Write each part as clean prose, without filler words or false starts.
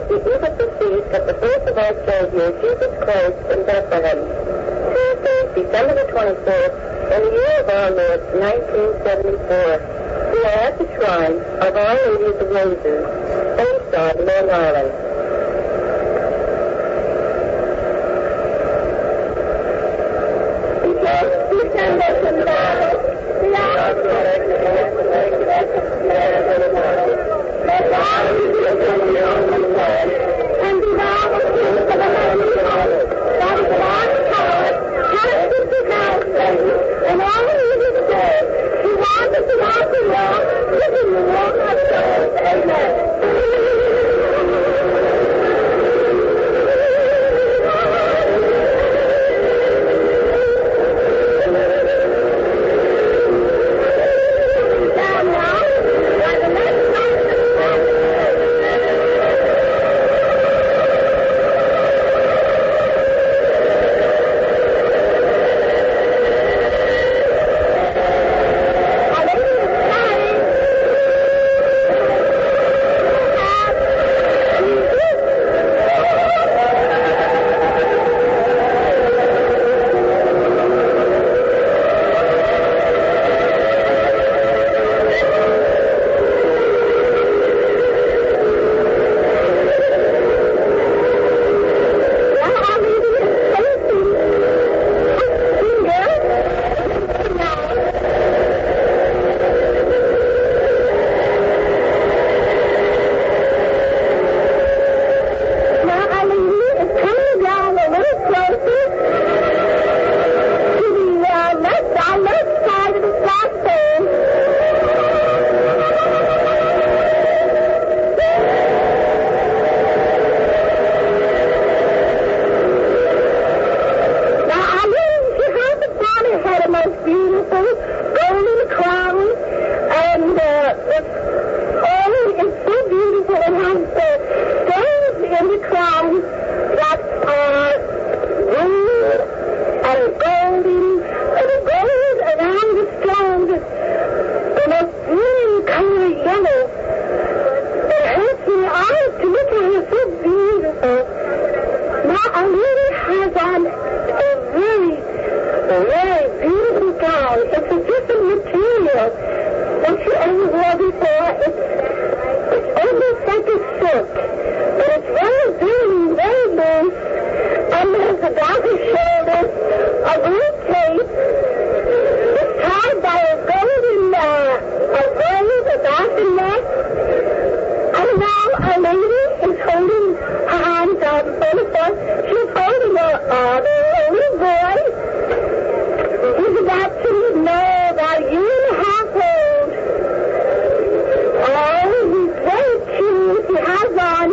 the eve of the feast of the birth of our Savior, Jesus Christ, in Bethlehem. Tuesday, December the 24th, in the year of our Lord, 1974. We are at the shrine of Our Lady of the Roses, Bayside, Long Island. On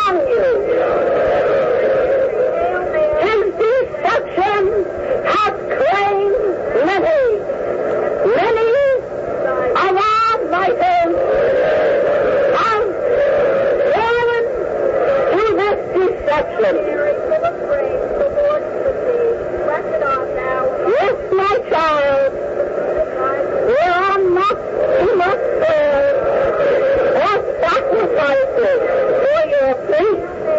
among you. His deception has claimed many of our writers have fallen to this deception. Yes, my child, there are not too much prayers or sacrifices for your faith.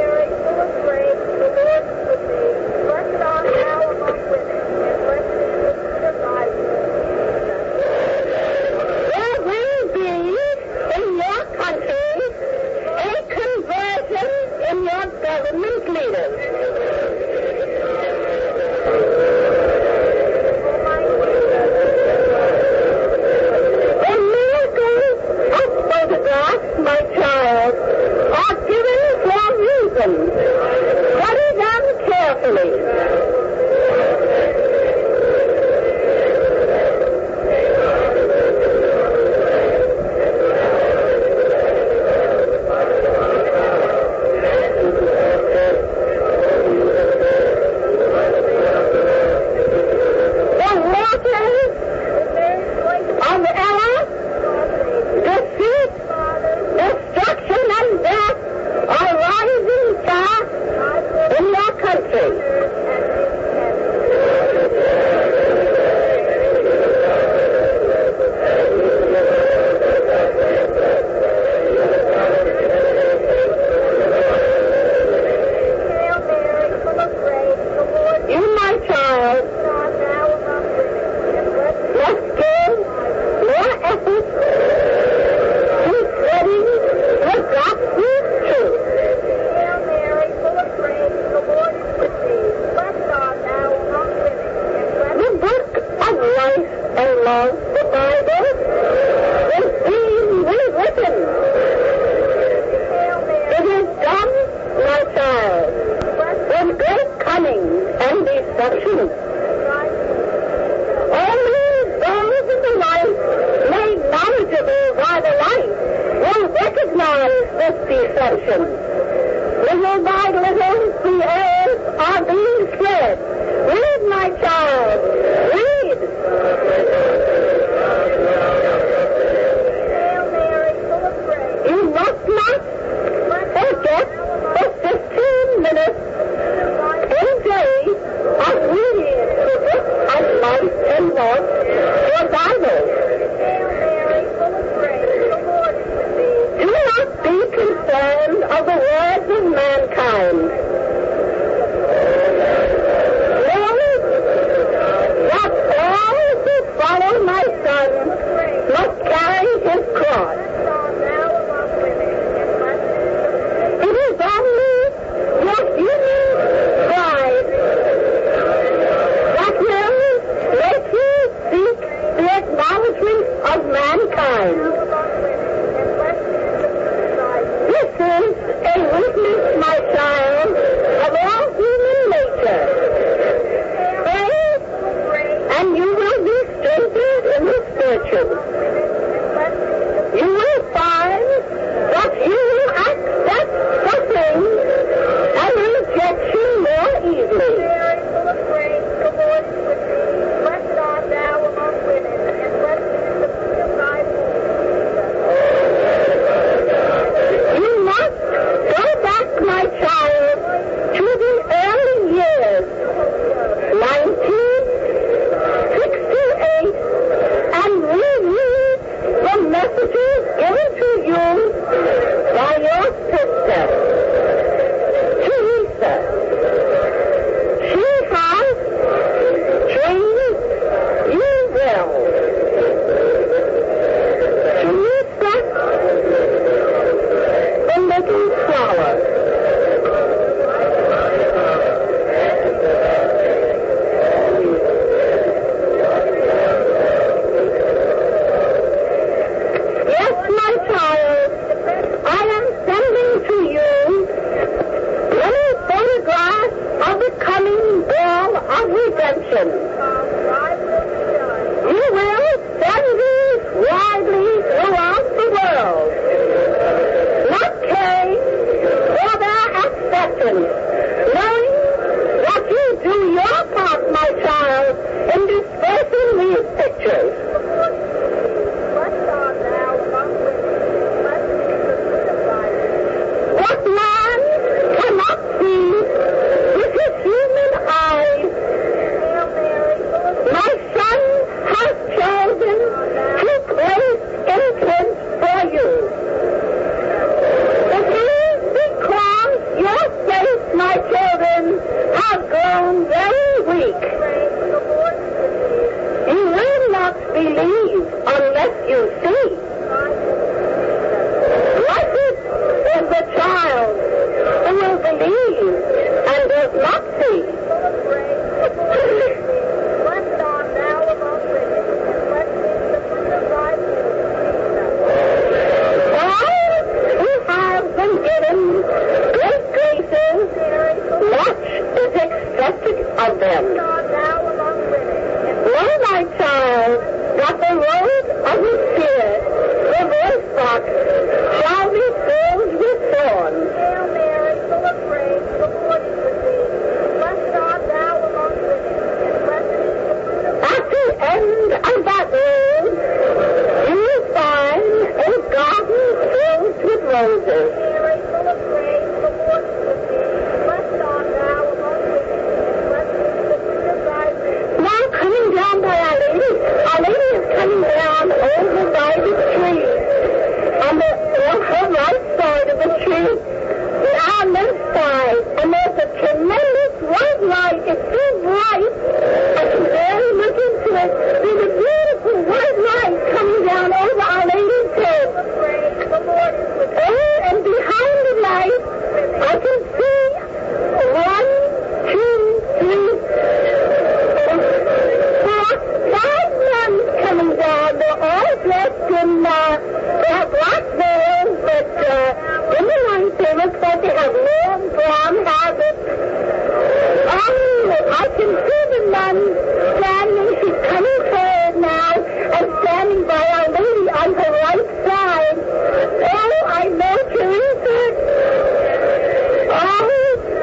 There will be in your country a conversion in your government leaders. My child, are given for reasons. Study them carefully. The waters of error, deceit, destruction and death are rising fast in your country. You, my child, must give more effort to studying the gospel truth. The book of life and love, the Bible, is being rewritten. It is done, my child, with great cunning and deception. Only those in the life made knowledgeable by the light will recognize this deception. Little by little, the errors are being spread. Read, my child. Read. You must not forget the 15 minutes in day of reading the book of life and love, your Bible. Do not be concerned of the words of mankind. Know that all who follow my Son must carry his cross. It is only your human pride that will make you seek the acknowledgement of mankind. This is a weakness, my child, of all human nature. Pray, and you will be strengthened in the spiritual. You will find that you will accept suffering and rejection more easily. You must go back, my child, to the early years, 1968, and reread the messages given to you by your sister, Teresa. She has trained you well. Teresa, the little flower. Yes, my child, I am sending to you many photographs of the coming dawn of redemption. You will send these widely throughout the world, not caring for their believes and does not see. Blessed art thou among women, and blessed is the fruit of thy womb, Jesus. All who have been given great graces, much is expected of them. Blessed art thou among women, and Know, my child, that the road of the Spirit, the voice box, shall be filled with thorns. Hail Mary, full of grace, the Lord is with thee. Blessed art thou among women, and blessed is the fruit of At the end of that road, you will find a garden filled with roses. Mary, full of grace, the Lord is with thee. Blessed art thou among women, and blessed is the fruit of thy womb. Now coming down by Our Lady is coming down over by the tree. On her right side of the tree, on our left side, and there's a tremendous white light. It's so bright, I can barely look into it. There's a beautiful white light coming down over Our Lady's head. Full of grace, the Lord is with thee. Oh, and behind the light, I can see 1, 2, 3, 4, 5 nuns coming down. They're all dressed in black veils, but in the night they look like they have long brown habits. Oh, I can see the nun standing. She's coming forward now and standing by Our Lady on her right side. Oh, I know Teresa. Oh.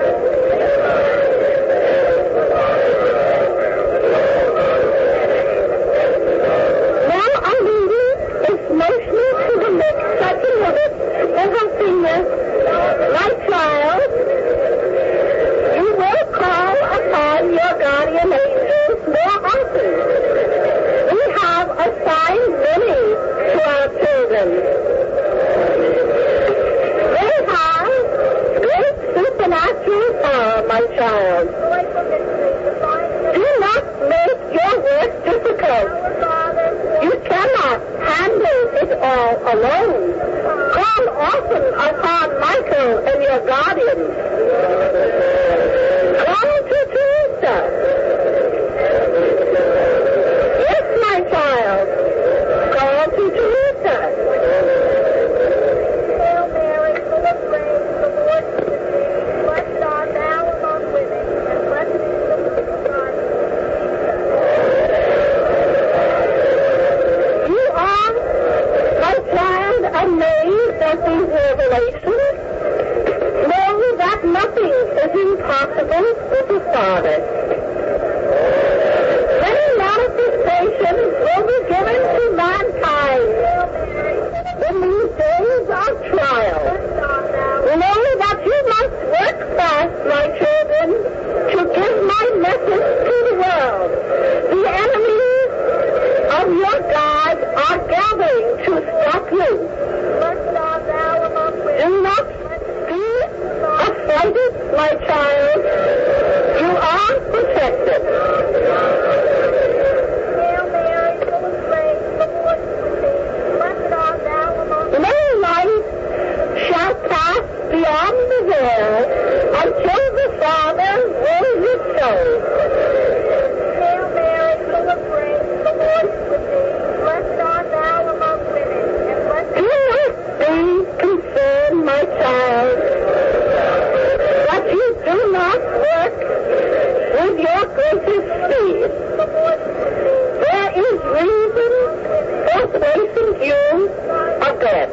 Now Our Lady is motioning to the next second of it with her finger. My child, you will call upon your guardian angels more often. We have assigned many to our children. They have great supernatural power, my child. Joyful mystery, divine Do not make your work difficult. our Father, You cannot handle it all alone. Call often upon Michael and your guardians. Call to Teresa. Yes, my child. Call to Teresa. Hail Mary, full of grace, the Lord is with thee. Blessed art thou among women, and blessed is the fruit of thy womb, Jesus. You are, my child, amazed at these revelations. Know that nothing is impossible with the Father. Many manifestations will be given to mankind in these days of trial. Blessed art thou. Know that you must work fast, my children, to give my message to the world. The enemies of your God are gathering to stop you. Blessed art thou among women. Do not be affrighted, my child. You are protected. Hail Mary, full of grace, the Lord is with thee. Blessed art thou among women. No light shall pass beyond the veil until the Father wills it so. Hail Mary, full of grace, the Lord is with thee. Blessed art thou among women, and blessed Do not be concerned, my child, that you do not work with your greatest speed. the Lord is with thee. There is reason for placing you abed.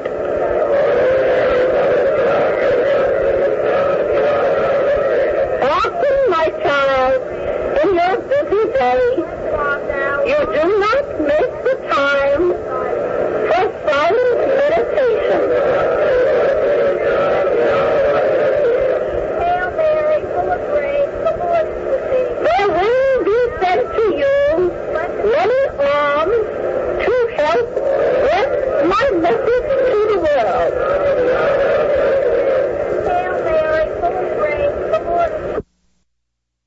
Often, my child, in your busy day, Blessed art thou. you do not make the time for silent meditation. Hail Mary, full of grace, the Lord is with thee. There will be sent to you many arms to help with my message to the world. Hail Mary, full of grace, the Lord is with thee.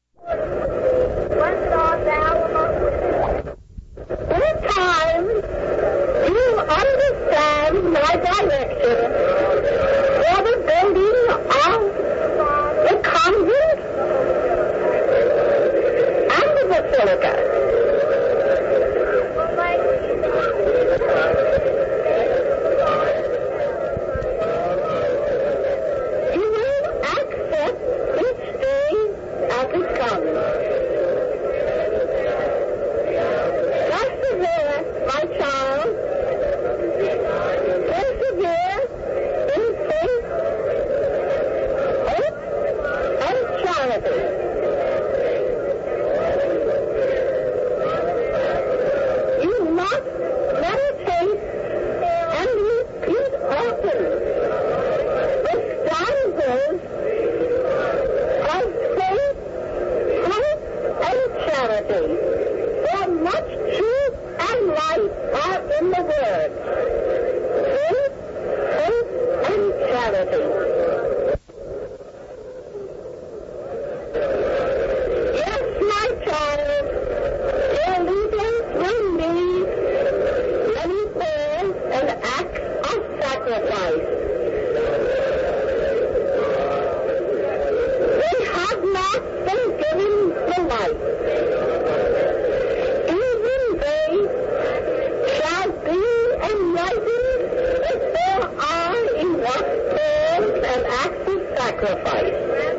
an act of sacrifice.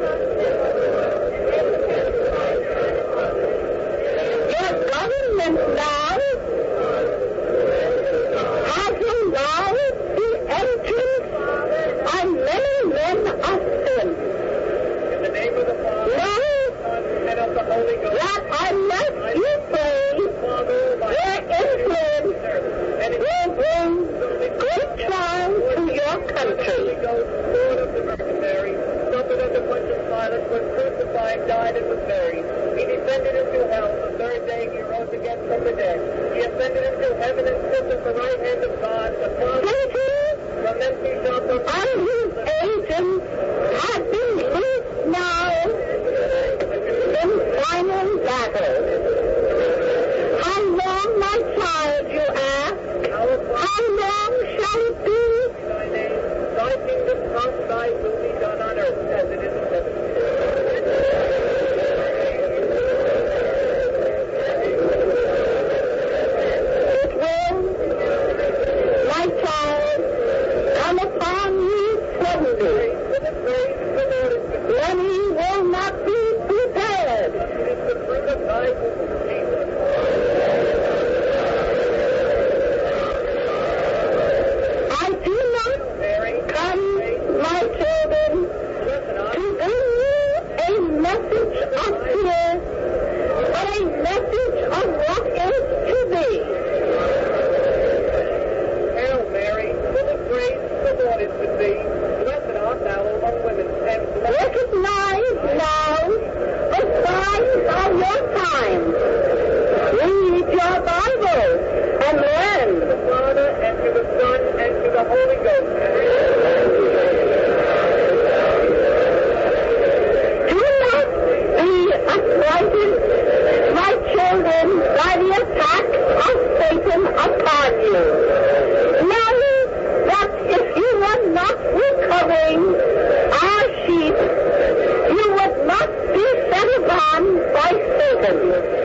Your government now has allowed the entrance of many men of sin. In the name of the Father, Now, and of the Holy Ghost, that unless you pray, their influence will bring great trial to your country. Lord of the mercenary, suffered under Pontius Pilate, was crucified, died, and was buried. He descended into hell. The third day he rose again from the dead. He ascended into heaven and sits at the right hand of God, the Father. Satan From thence he shall come. and his agents have been loosed now in final battle. How long, my child, you ask? How long shall it be? Thy name, thy kingdom come, thy will be done on earth as it is in heaven. It will, my child, come upon you suddenly. Many will not be prepared. It is the fruit of thy womb, Jesus. I do not Mary, come, my children, listen up. to bring you a message of fear, but a message of what is to be. Hail Mary, full of grace, the Lord is with thee. Blessed art thou among women, and blessed Recognize now the signs of your time. Read your Bible and learn. to the Father, and to the Son, and to the Holy Ghost. Do not be affrighted, my children, by the attack of Satan upon you. Know that if you were not recovering our sheep, you would not be set upon by Satan.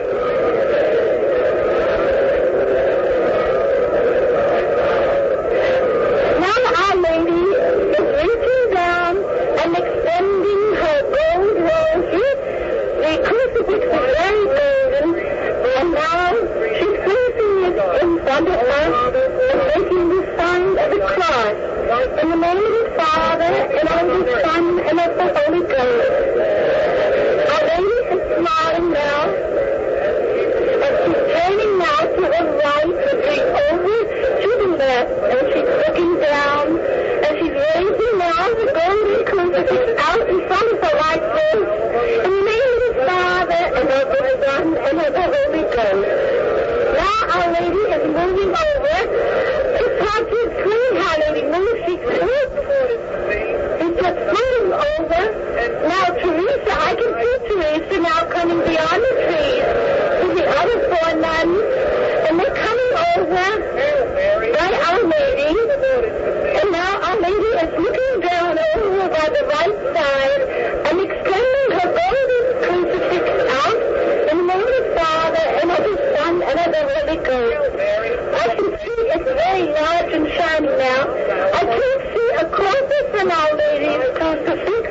Now Our Lady is reaching down and extending her gold rosary. The crucifix is very golden, and now she's placing it in front of her and making the sign of the cross. In the name of the Father, and of the Son, and of the Holy Ghost. Our Lady is smiling now, and she's turning now to the right, looking over to the left, and she's looking down, and she's raising now the golden crucifix out in front of her like this. In the name of the Father, and of the Son, and of the Holy Ghost. Now Our Lady is moving over to Pontius Queen. How Lady moves, she moves. It's just moving over. Now Teresa, I can see Teresa now coming beyond the trees to the other four nuns, and they're coming over by Our Lady. And now Our Lady is looking down over by the right side and extending her golden crucifix out in the name of the Father and of the Son and of the Holy Ghost. I can see it's very large and shining now. I can't see a closer from Our Lady's crucifix.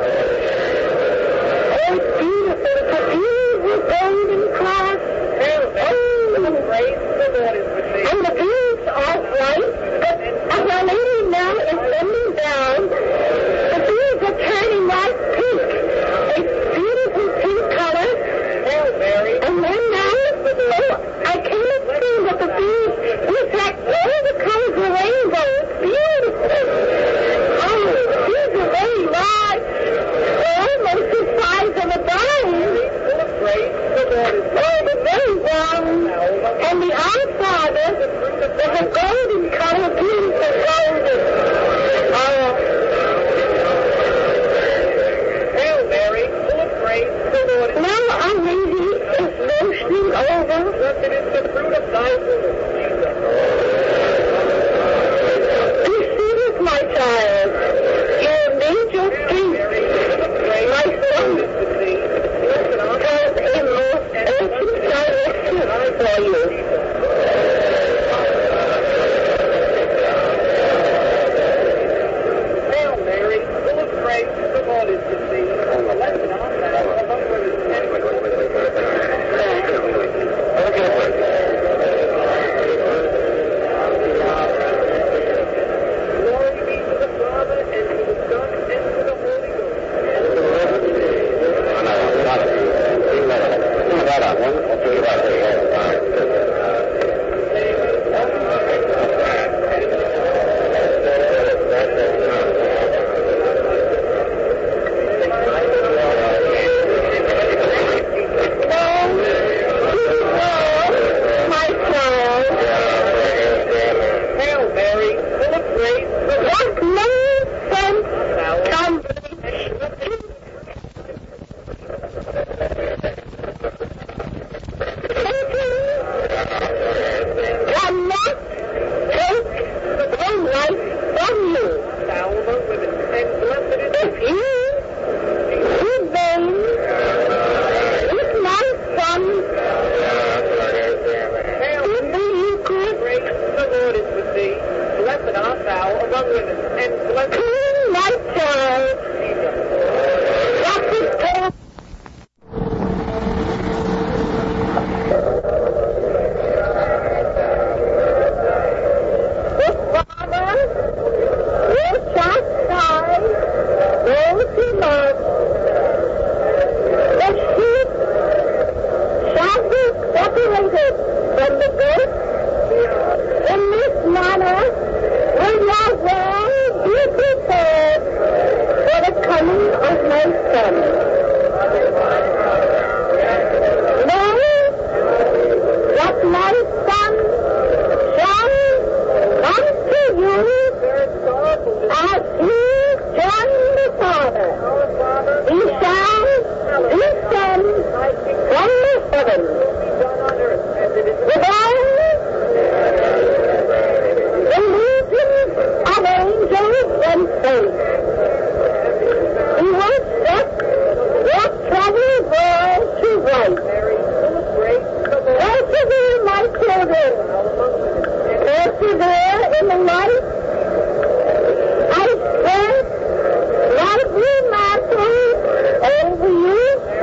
Oh, it's beautiful. It's a beautiful golden cross. And the beads are white, but as Our Lady now is bending down, the beads are turning like pink. A beautiful pink color. And then now, I cannot see that the beads reflect all the colors of the rainbow. It's beautiful. Oh, the beads are very large. They're almost the size of a dime. Oh, they're very round. And the Our Father is a golden color, beautiful golden. Oh, Hail Mary, full of grace, the Lord is now Our Lady is motioning over. blessed is the fruit of thy womb, Jesus. Be seated, my child. You need your strength. My son has a most urgent direction for you. Hail Mary, full of mighty love. The sheep shall be separated from the goats. In this manner will your way be prepared for the coming of my Son. Know that my Son shall come to you as he joined the Father. He shall descend from the heavens with all the legions of angels and saints. He will set your troubled world to right. Persevere, my children. Persevere in the light. I spread lively mantles over you.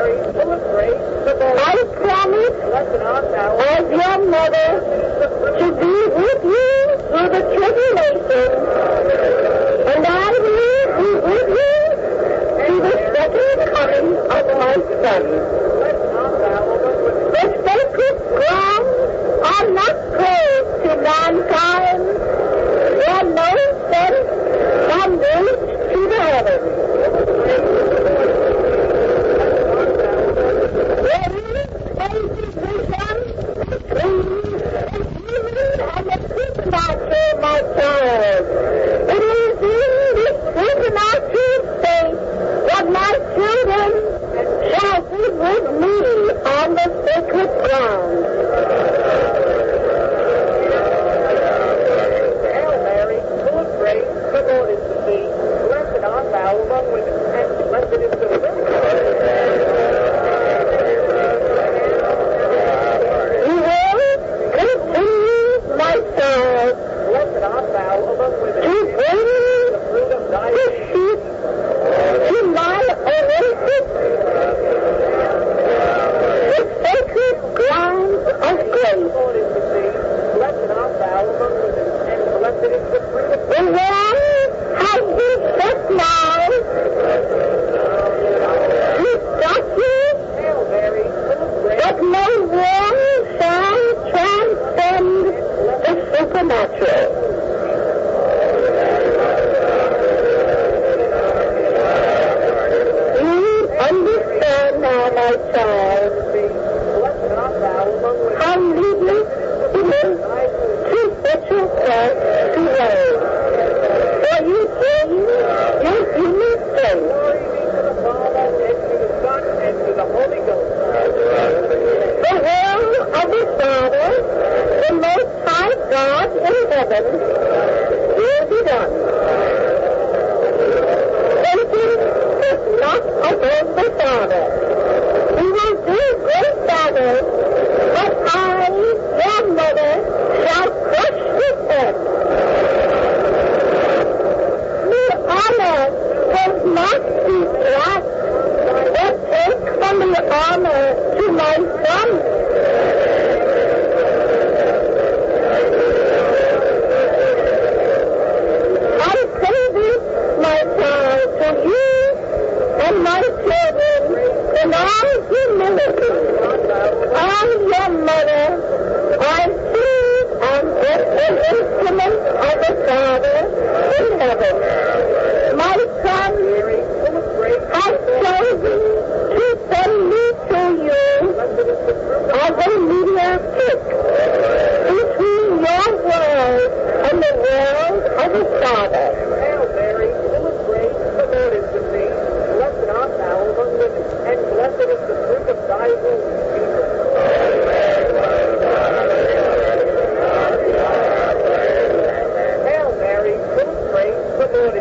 I promise, as your mother, to be with you through the tribulation, and I will be with you to the second coming of my Son. The sacred grounds are not closed to mankind, where no sense can reach to the heavens. There is a division between the human and the supernatural, my child. It is in this supernatural state that my children shall be with me on the sacred ground. Hail Mary, full of grace, the Lord is with thee. Blessed art thou among women, and blessed is the fruit of thy You will continue, my child, Blessed art thou among women, to bring the fruit of thy the sheep to my oasis, the sacred grounds of grace. Lord is with thee. Blessed art thou among women, and blessed is the fruit of The world has been set now to stop you, Hail Mary, full of grace, but no one shall transcend the supernatural. You understand now, my child, blessed art thou among women, how needless it is to set yourself to worry. For you gain your human strength. glory be to the Father, and to the Son, and to the Holy Ghost. The will of the Father, the Most High God in heaven, will be done. Satan is not above the Father. He will do great battles, but I, your mother, shall crush his head. The honor does not detract or take from the honor to my Son. I say this, my child, to you and my children in all humility. I, your mother, I too am just an instrument of the Father in heaven. My Son has chosen to send me to you as a mediator between your world and the world of the Father. Hail Mary, full of grace, the Lord is with thee. Blessed art thou among women, and blessed is the fruit of thy womb, Jesus. Hail Mary, full of grace, the Lord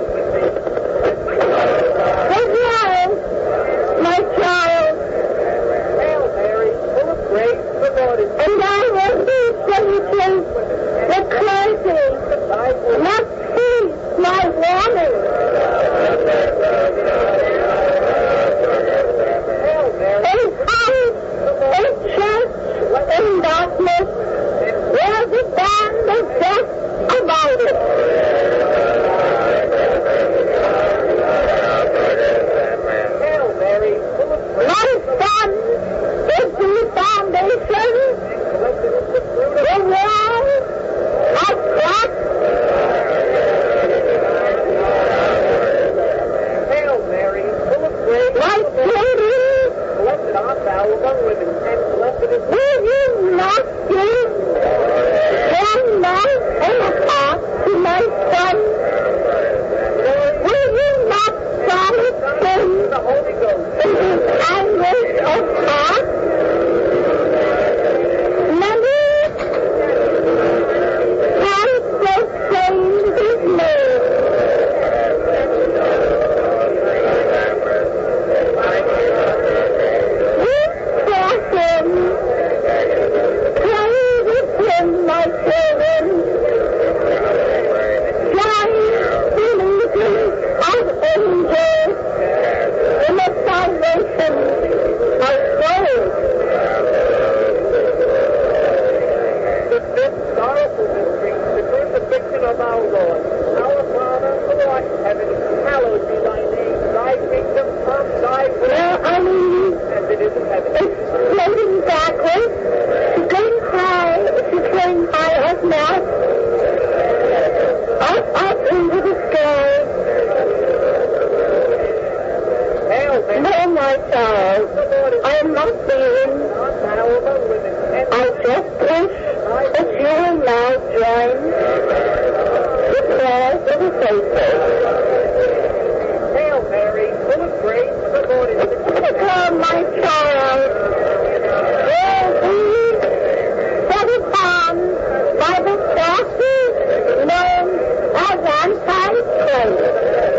No, my child. I'm not being. I just wish that you will now join the prayers of the faithful. Hail Mary, full of grace, the Lord is with you. Come, my child. Will be set upon by the forces known as Antichrist.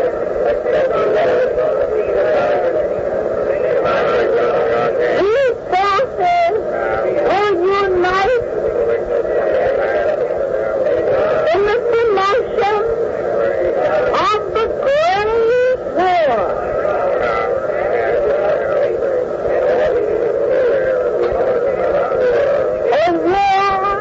These forces will unite in the promotion of the great war. A war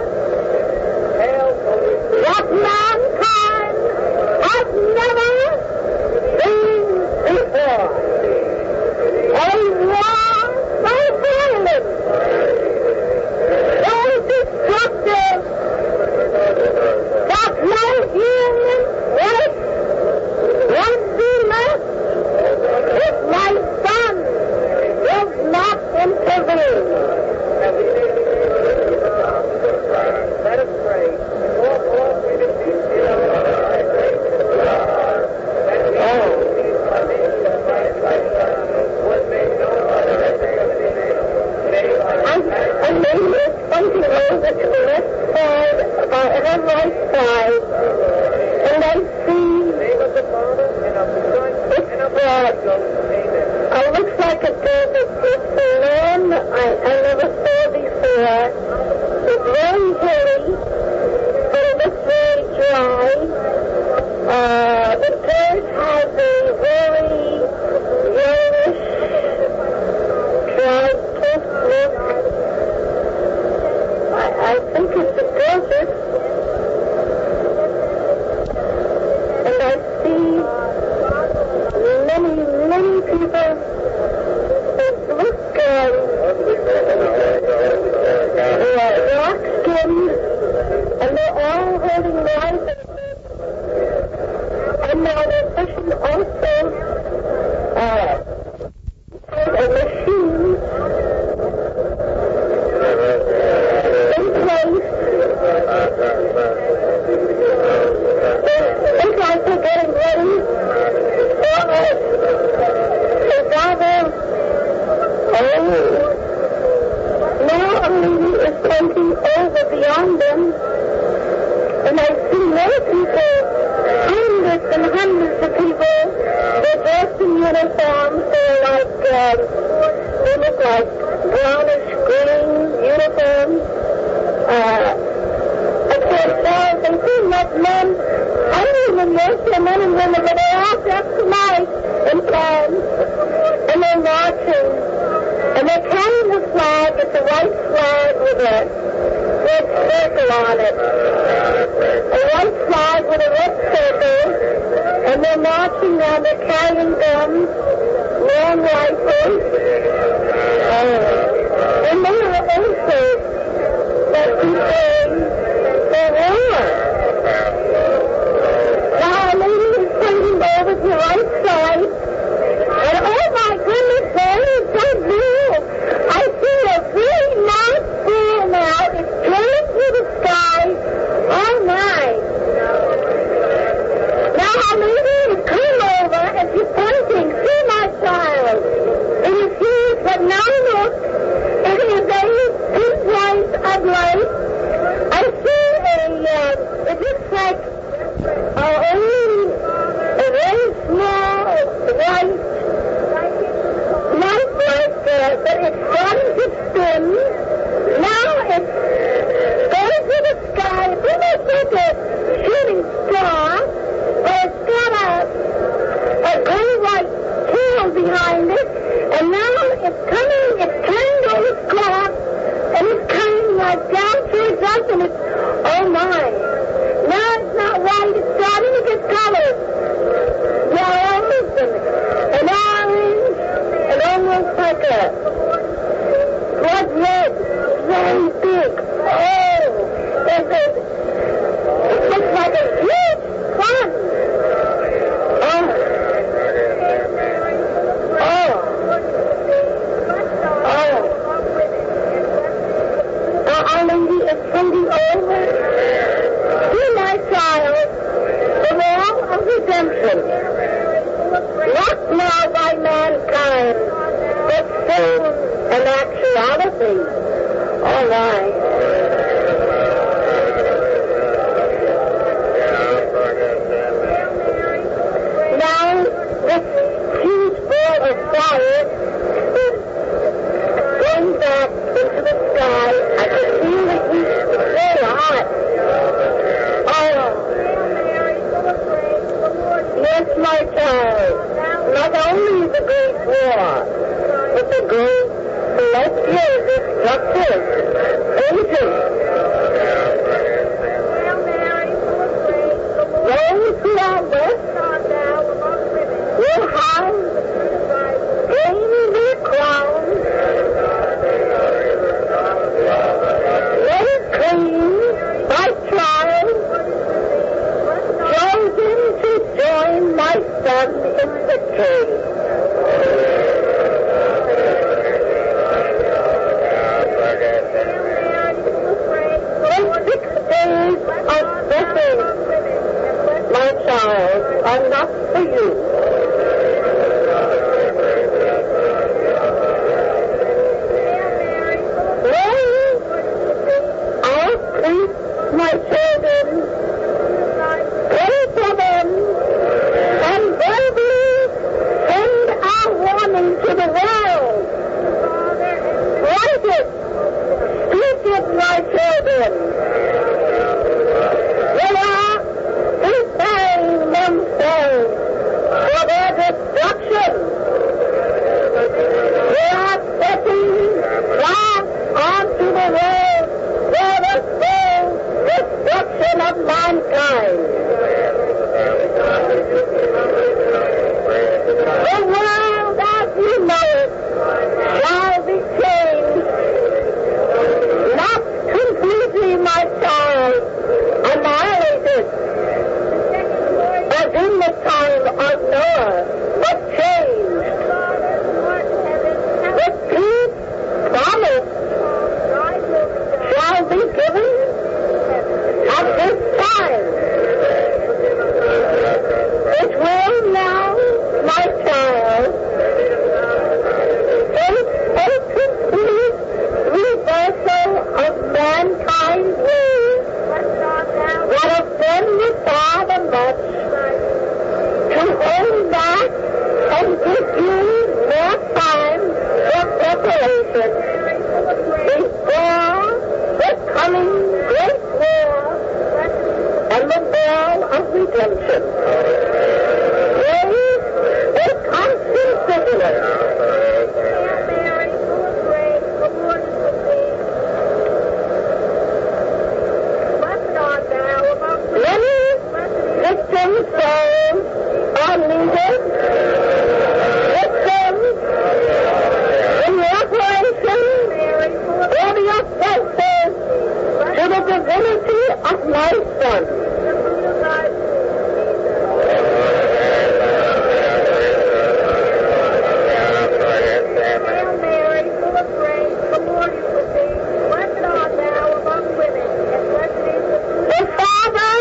that mankind has never seen before. A war so violent, so destructive, that no human race would be left if my son does not intervene. Let us pray. And then there's something over to the left side, her right side, and I see it looks like a girl. It's a man I never saw before. It's very hilly, but it looks very dry. The dirt has a very yellowish, dry, stiff look. I think it's a desert. And I see many people that look dark-skinned, and they're all holding knives. And now they're pushing also a machine in place. It's like they're getting ready to gather. Now a lady is pointing over beyond them, and I see many people, hundreds and hundreds of people. They're dressed in uniforms. They look like brownish green uniforms. I can't tell if they seem like men. I don't even know if they're men and women, but they're all dressed alike in pants. And they're marching. And they're carrying the flag. It's a white flag with a red circle on it. A white flag with a red circle. And they're marching now. They're carrying guns, long rifles. And they are also that preparing for war. Now a lady is pointing over to the right side. And oh my goodness, there is so blue. I see a very nice pool now. It's turning through the sky. Oh my. Now a lady is coming over and she's pointing. See my child. It is huge, but now look. It is a pinpoint of light. I see it looks like a very small white light right there, but it's starting to spin. Now it's going through the sky. It's almost like a shooting star, but it's got a gray-white tail behind it, and now it's turning on its clock, and it's coming like down towards us, and it's, oh my. Now it's not white, it's starting to get colors. Yellows and orange, and almost like a blood red, very big. Oh, it looks like a huge sun. Oh. mankind, but soon an actuality. All right. Now, this huge ball of fire is going back into the sky. I can feel the heat. It's very hot. Oh. Yes, my child. Not only the great war, but the great celestial destructive agent. Those who are left will have gained their crown. They clean by trial, chosen to join my son in victory. The 6 days of blessing, my child, are not for you. I'll treat my children, pray for them, and verbally send our warning to the world. Write it. Speak it, my children. They are preparing themselves for their destruction. They are stepping back onto the road for the full destruction of mankind. The world as you know it shall be changed. Not completely, my child, annihilated, as in the time of Noah, but changed. The peace promised shall be given at this time. It will now, my child, take a complete reversal of mankind's ways that have been before the much, to hold back and give you more time for preparation before the coming great war and the ball of redemption. Praise a constant vigilance. Many victim souls are needed. Victims in reparation for the offenses to the divinity of my son. The Father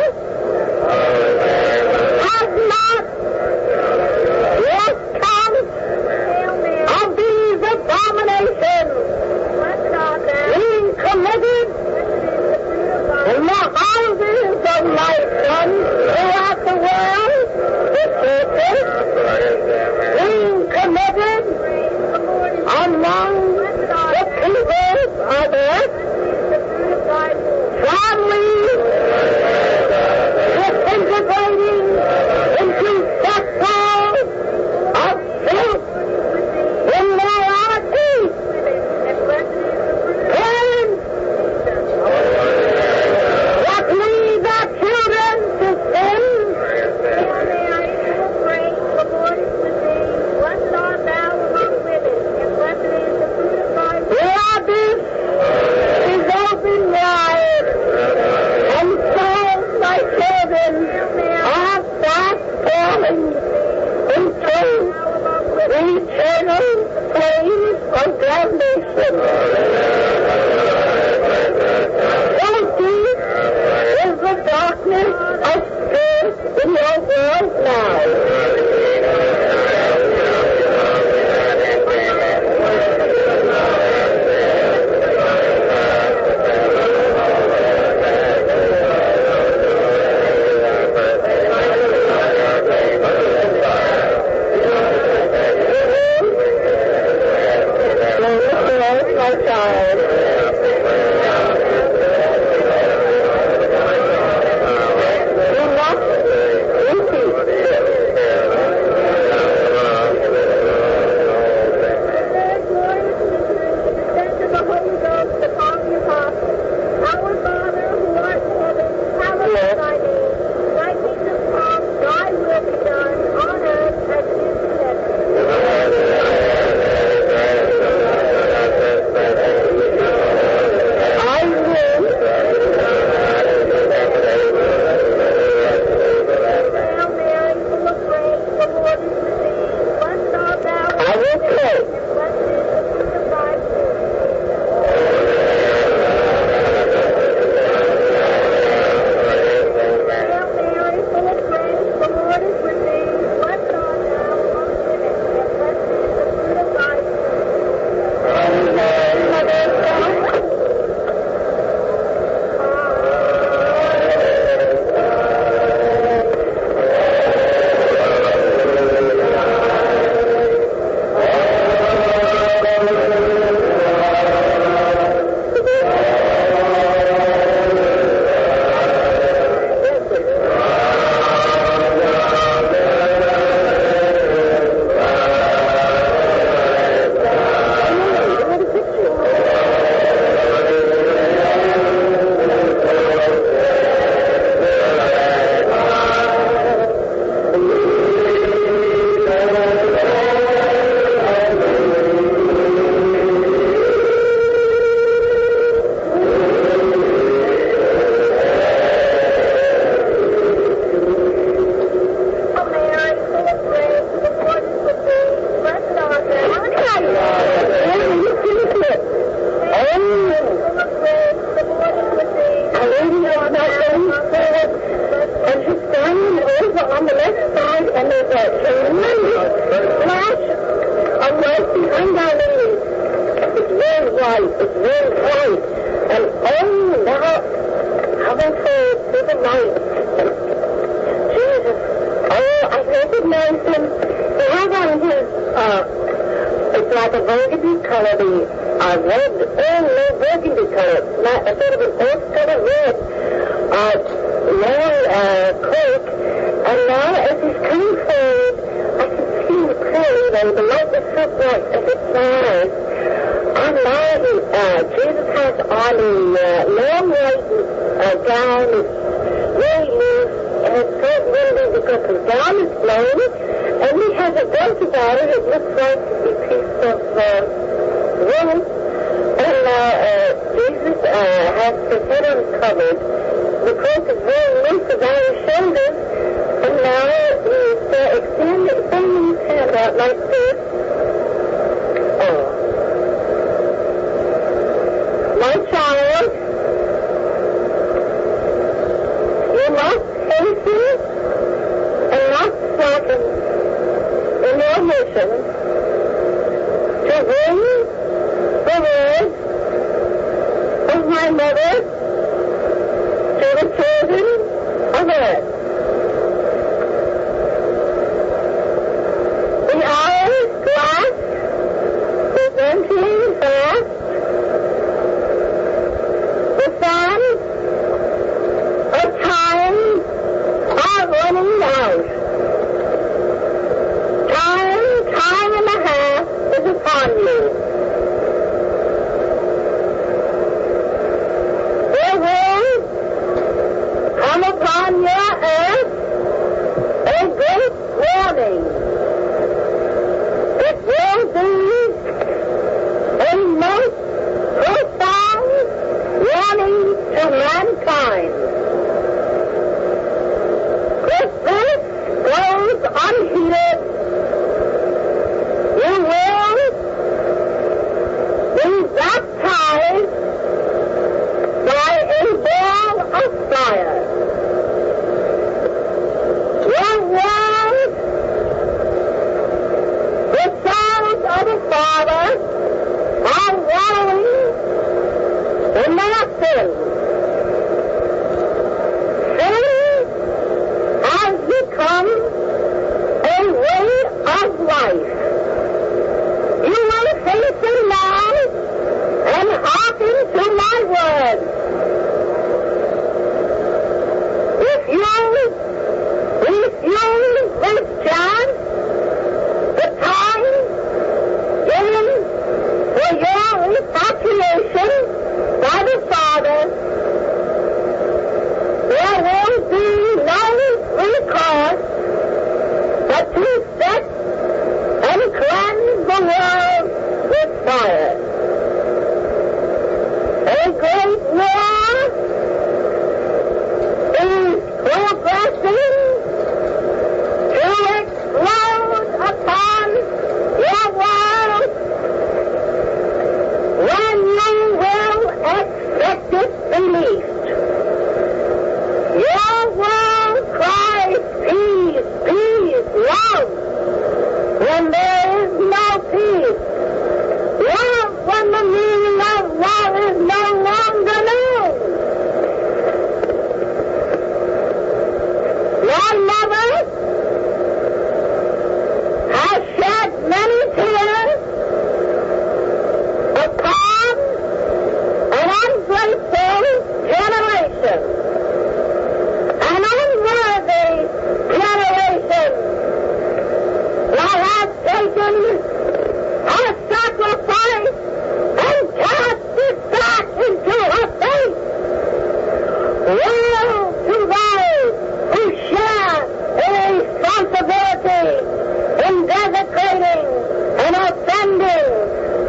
has not lost count of these abominations being committed in the houses of my son throughout the world, the churches, being committed among the peoples of earth, families disintegrating into cesspools of filth, immorality, parents that lead their children to sin. Rabbis is open wide, and souls, my children, are fast falling into the eternal flames of damnation. So deep is the darkness of spirit in your world now. Okay.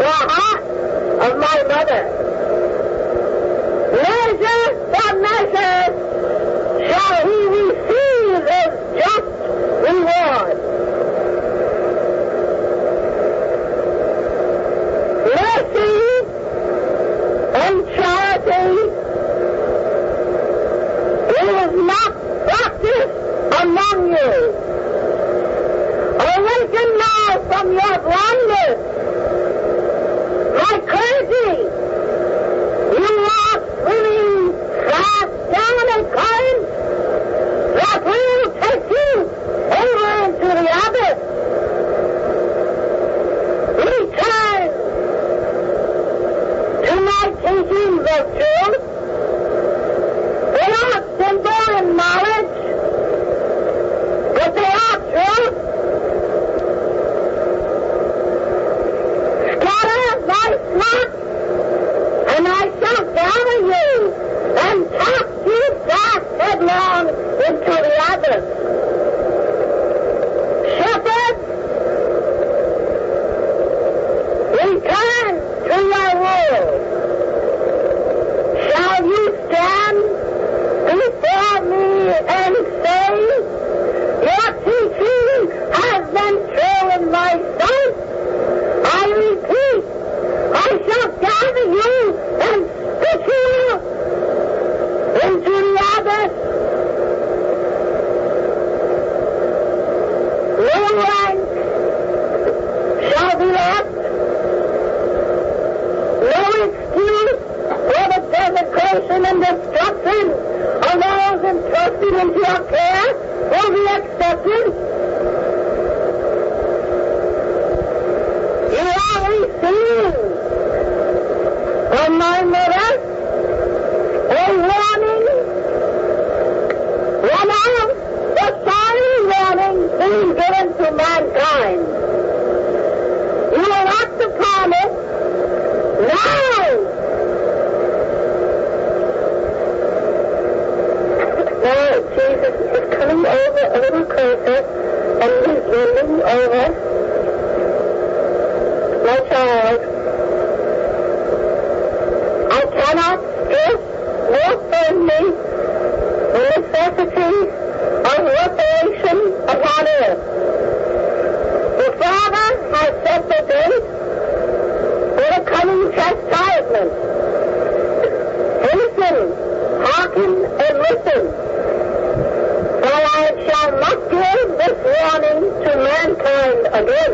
heart of my mother. Measure for measure shall he receive his just reward. Mercy and charity is not practiced among you. Awaken now from your blindness. My clergy, you are swimming fast down a current that will take you over into the abyss. Return to my teachings of truth without symbol and knowledge, but they are truth. Scatter my flock, and I shall gather you and toss you back headlong into the abyss. Shepherds, return to your rule. Shall you stand before me and say, your teaching has been true in my sight? I repeat, I shall gather you and spit you out into the abyss. No rank shall be left. No excuse for the desecration and destruction of those entrusted into your care will be accepted. You are received from my mother a warning, one of the sorry warnings being given to mankind. You will act upon it now. Now Jesus is coming over a little closer and he's leaning over. My child, I cannot stress more firmly the necessity of reparation upon earth. The Father has set the date for the coming chastisement. Listen, hearken and listen, for I shall not give this warning to mankind again.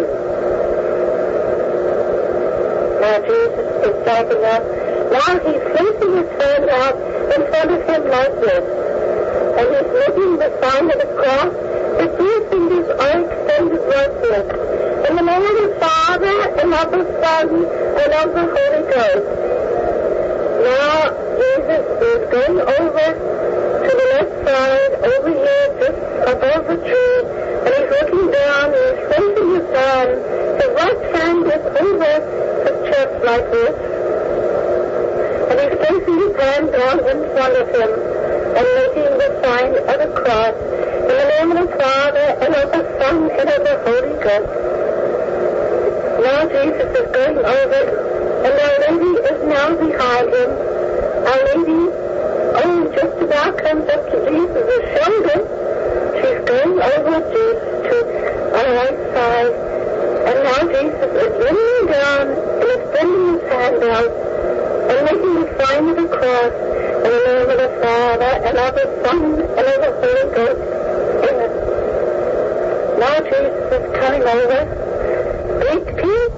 Now Jesus is backing up. Now he's placing his hand out in front of him like this. And he's looking the sign of the cross. The two fingers are extended like this. In the name of the Father, and of the Son, and of the Holy Ghost. Now Jesus is going over to the left side, over here, just above the tree. And he's looking down, and he's raising his hand. His right hand is over his chest like this. And he's placing his hand down in front of him and making the sign of the cross in the name of the Father and of the Son and of the Holy Ghost. Now Jesus is going over, and Our Lady is now behind him. Our Lady, just about comes up to Jesus' shoulder. She's going over to our right side, and now Jesus is leaning down and extending his hand out and making the sign of the cross in the name of the Father and of the Son and of the Holy Ghost. Amen. Now Jesus is coming over. Great peace